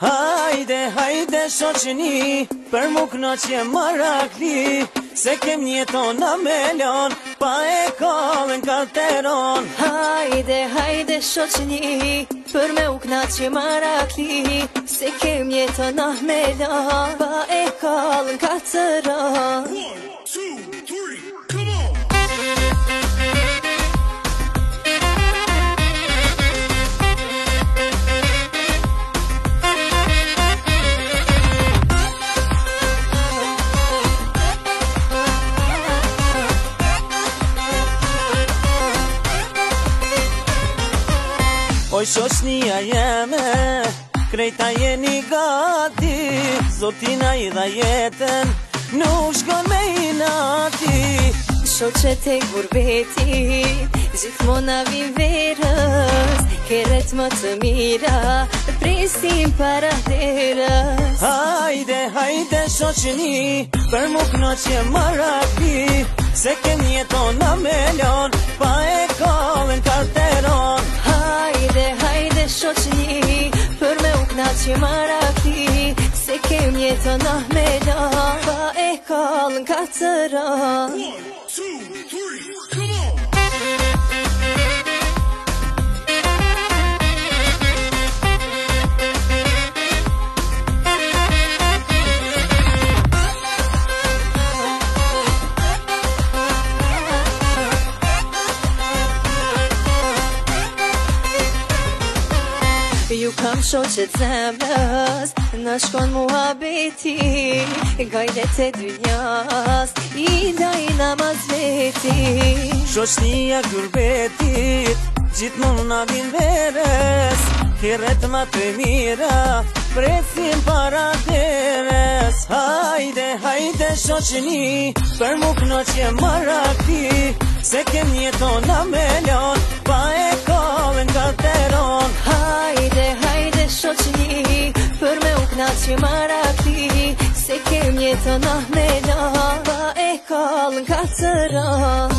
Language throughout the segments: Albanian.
Hajde, hajde shoqni, për mu knaqje marakli, se kem jetona me lon, pa e kallën kalteron. Hajde, hajde shoqni, për me u knaqje marakli, se kem jetona me lon, pa e kallën kalteron. 1, 2, 3, come on! Oj shoqnia jeme, krejta jeni gati, Zotina I dha jetën, nuk shkon me inati. Shoqet e gurbeti, gjithmona vin verës, herët më të mira, presim para derës. Hajde, hajde shoqni, për mu knaqje marakli, se kem jetona me lon, pa e kallën kalteron. Hajde, hajde shoqni, për me u knaqje marakli, se kem jetona me lon, pa e kallën kalteron. 1, 2, 3, come on! Ju kam shoqet zemrës, në shkon muhabeti, gajlet e dynjas, I laj namaz veti. Shoqnia gurbetit, gjithmonë vin verës, herët më të mira, presim para derës. Hajde, hajde shoqni, për mu knaqje marakli, se kem jetona me lon, pa e kallën kalteron. Hajde, hajde shoqni, për me u knaqje marakli, se kem jetona me lon, pa e kallën kalteron.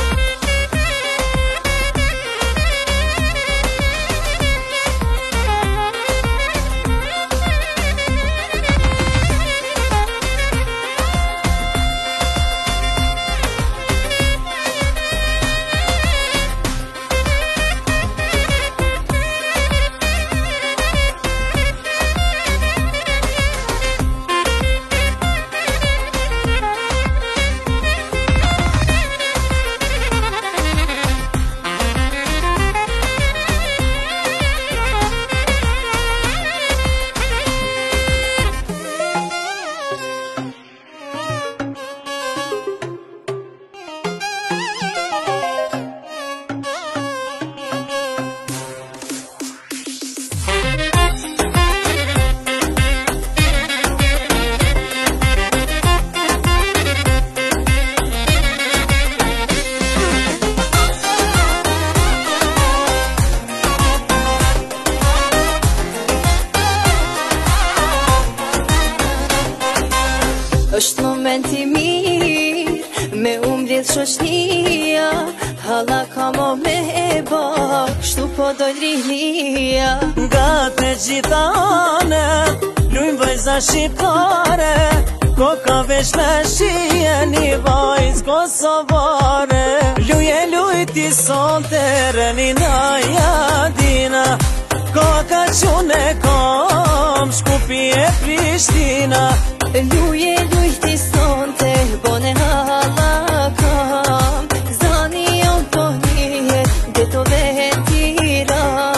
Është momenti mirë, me mbledh shoqnia, halla ka mo me e ba, kështu po dojnë rihnia. Nga të gjitha anet, lujmë vajza shqiptare, koka vesh me shie një vajz kosovare. Luje lujti son të rënina jadina, koka qune kom, shkupi e Prishtina. Luje lujti son të bone halla kam, zani jo po njet, dhe to vetira.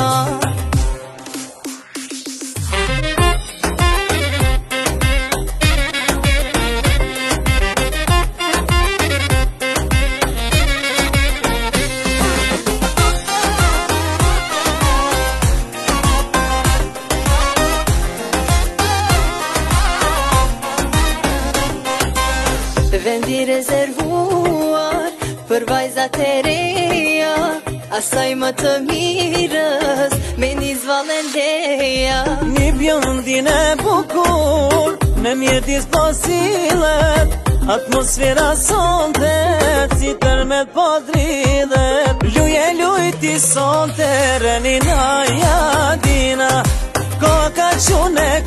Vendi rezervuar për vajzat e reja, asaj më të mirës, me një zvalën leja. Një bjondin e bukur, me mjetis posilet, atmosfera sonte, si tërmet po dridhet. Luje lujti sonte, rënina jadina, koka qune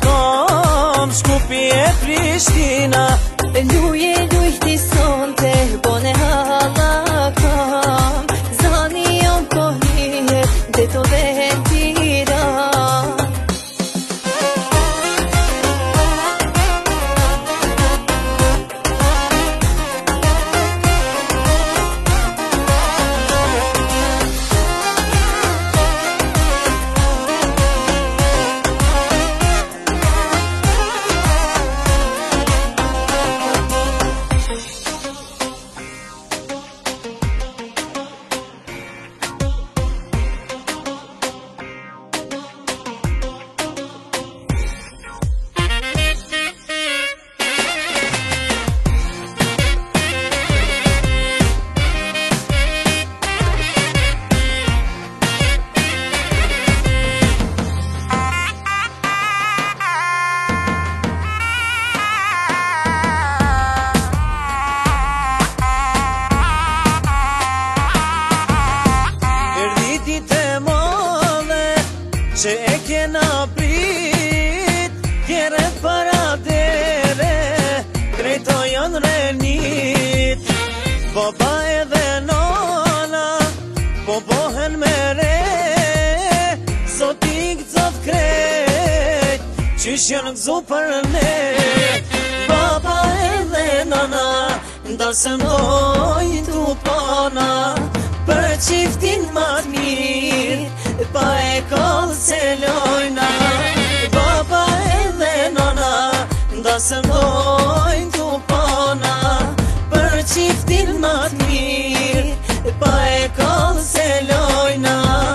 Prishtina. Luje lujti sonte, bone hala kam. Zani jam kohlihet, dhe to vehet Tiran. Që e kena prit, kjeret para dere, krejto janë renit. Baba edhe nana, po bohen me re, sot i këzot krejt, qysh janë gëzu për ne. Baba edhe nana, ndasë mdojnë t'u pana, për qiftin ma t'mirë, pa e kallë se lojna. Baba edhe nana, ndasë mdojnë t'u pana, për qiftin ma t'mirë, pa e kallë se lojna.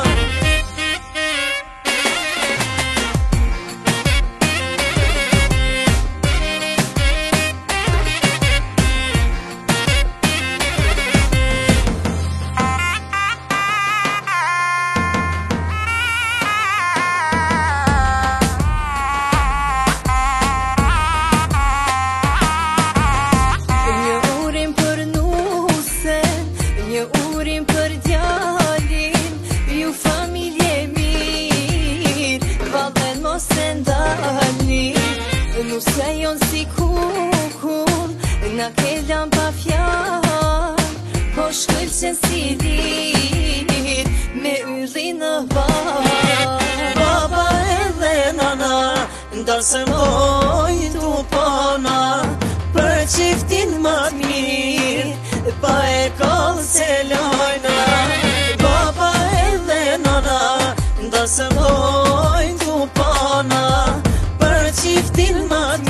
Për djalin, ju familje mirë, vallen mos e ndalni. Nuse jonë si kukun, na kelan pa fjall, po shkëllqen si lir, me ylli në val. Baba edhe nana, ndasë mdojnë t'u pana, për qiftin ma t'mirë, pa e kallë se lojna. Baba edhe nana, ndasë mdojnë t'u pana, për qiftin ma